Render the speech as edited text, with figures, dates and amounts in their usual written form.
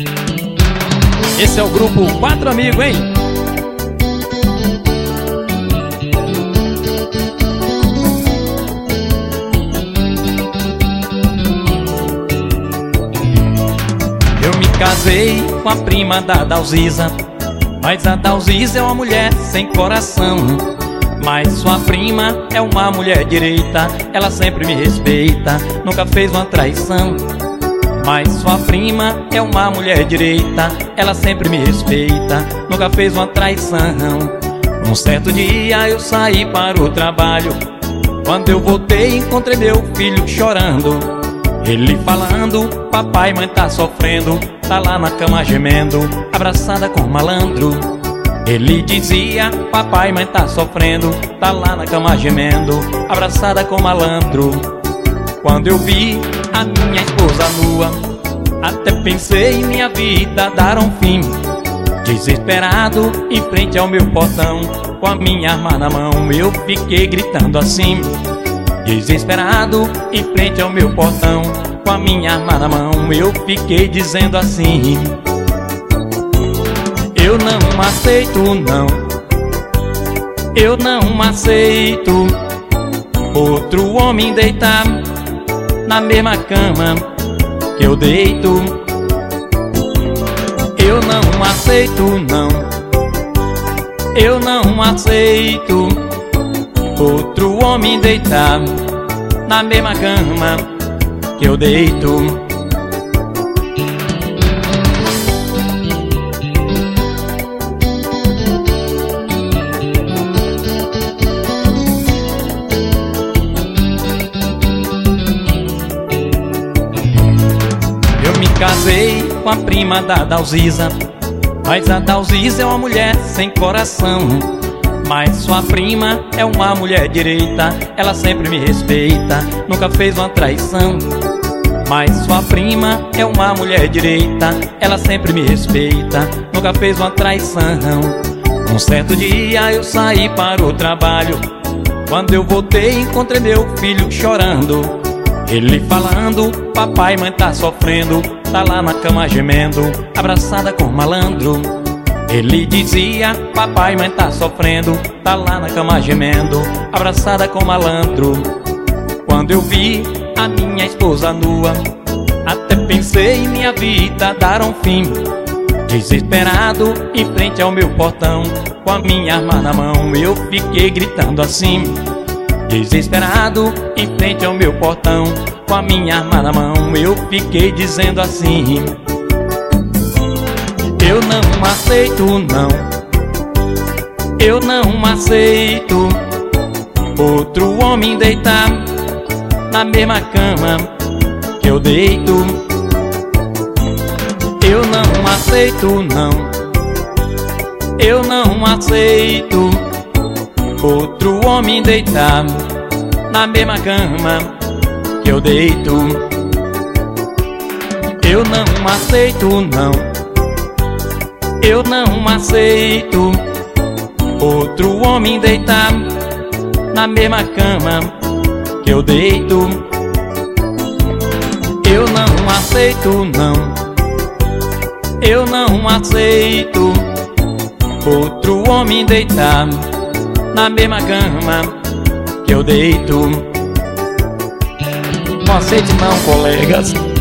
Esse é o grupo Quatro Amigos, hein? Eu me casei com a prima da Dalzisa, mas a Dalzisa é uma mulher sem coração. Mas sua prima é uma mulher direita, ela sempre me respeita, nunca fez uma traição. Mas sua prima é uma mulher direita, ela sempre me respeita, nunca fez uma traição. Um certo dia eu saí para o trabalho, quando eu voltei encontrei meu filho chorando. Ele falando, papai, mãe tá sofrendo, tá lá na cama gemendo, abraçada com malandro. Ele dizia, papai, mãe tá sofrendo, tá lá na cama gemendo, abraçada com malandro. Quando eu vi a minha esposa nua, até pensei em minha vida dar um fim. Desesperado, em frente ao meu portão, com a minha arma na mão, eu fiquei gritando assim. Desesperado, em frente ao meu portão, com a minha arma na mão, eu fiquei dizendo assim: eu não aceito, não, eu não aceito outro homem deitar na mesma cama que eu deito. Eu não aceito, não, eu não aceito outro homem deitar na mesma cama que eu deito. Eu me casei com a prima da Dalzisa, mas a Dalzisa é uma mulher sem coração. Mas sua prima é uma mulher direita, ela sempre me respeita, nunca fez uma traição. Mas sua prima é uma mulher direita, ela sempre me respeita, nunca fez uma traição. Um certo dia eu saí para o trabalho, quando eu voltei encontrei meu filho chorando. Ele falando, papai, mãe tá sofrendo, tá lá na cama gemendo, abraçada com malandro. Ele dizia, papai, mãe tá sofrendo, tá lá na cama gemendo, abraçada com malandro. Quando eu vi a minha esposa nua, até pensei em minha vida dar um fim. Desesperado, em frente ao meu portão, com a minha arma na mão, eu fiquei gritando assim. Desesperado, em frente ao meu portão, com a minha arma na mão, eu fiquei dizendo assim: eu não aceito, não, eu não aceito outro homem deitar na mesma cama que eu deito. Eu não aceito, não, eu não aceito outro homem deitar na mesma cama que eu deito. Eu não aceito, não, eu não aceito outro homem deitar na mesma cama que eu deito. Eu não aceito, não, eu não aceito outro homem deitar na mesma cama que eu deito. Não aceite não, colegas.